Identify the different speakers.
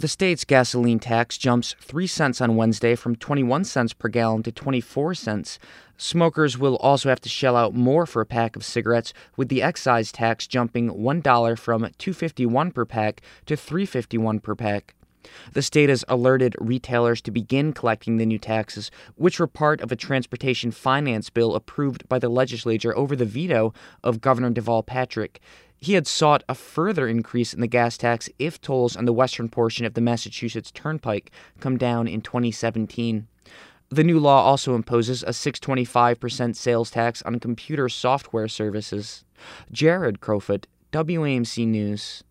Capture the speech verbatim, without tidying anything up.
Speaker 1: The state's gasoline tax jumps three cents on Wednesday from twenty-one cents per gallon to twenty-four cents. Smokers will also have to shell out more for a pack of cigarettes, with the excise tax jumping one dollar from two dollars and fifty-one cents per pack to three dollars and fifty-one cents per pack. The state has alerted retailers to begin collecting the new taxes, which were part of a transportation finance bill approved by the legislature over the veto of Governor Deval Patrick. He had sought a further increase in the gas tax if tolls on the western portion of the Massachusetts Turnpike come down in twenty seventeen. The new law also imposes a six point two five percent sales tax on computer software services. Jared Crowfoot, W A M C News.